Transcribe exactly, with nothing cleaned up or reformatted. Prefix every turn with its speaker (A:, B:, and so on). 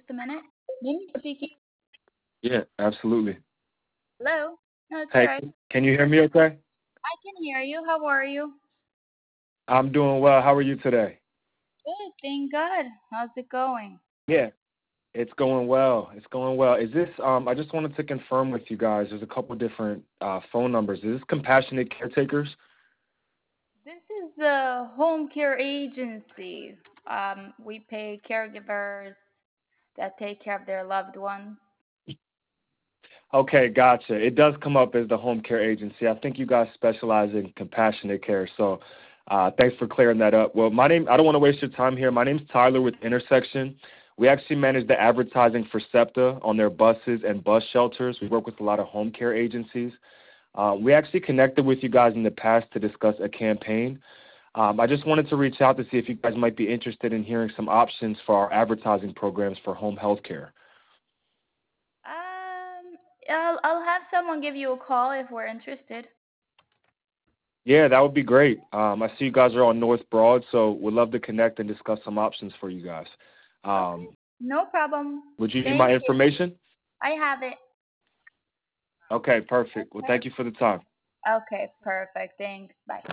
A: a minute. Maybe speaking.
B: Yeah, absolutely.
A: Hello? No, it's all
B: Hey,
A: right.
B: can you hear me okay?
A: I can hear you. How are you?
B: I'm doing well. How are you today?
A: Good, thank God. How's it going?
B: Yeah, it's going well. It's going well. Is this, um, I just wanted to confirm with you guys, there's a couple different uh, phone numbers. Is this Compassionate Caretakers?
A: This is the home care agency. Um, we pay caregivers that take care of their loved ones.
B: Okay, gotcha. It does come up as the home care agency. I think you guys specialize in compassionate care, so uh, thanks for clearing that up. Well, my name, I don't want to waste your time here. My name's Tyler with Intersection. We actually manage the advertising for SEPTA on their buses and bus shelters. We work with a lot of home care agencies. Uh, we actually connected with you guys in the past to discuss a campaign. Um, I just wanted to reach out to see if you guys might be interested in hearing some options for our advertising programs for home health care.
A: Um, I'll I'll have someone give you a call if we're interested.
B: Yeah, that would be great. Um, I see you guys are on North Broad, so we'd love to connect and discuss some options for you guys.
A: Okay,
B: Um,
A: no problem.
B: would you need
A: Thank
B: my
A: you.
B: information?
A: I have it.
B: Okay, perfect. Well, thank you for the time.
A: Okay, perfect. Thanks. Bye.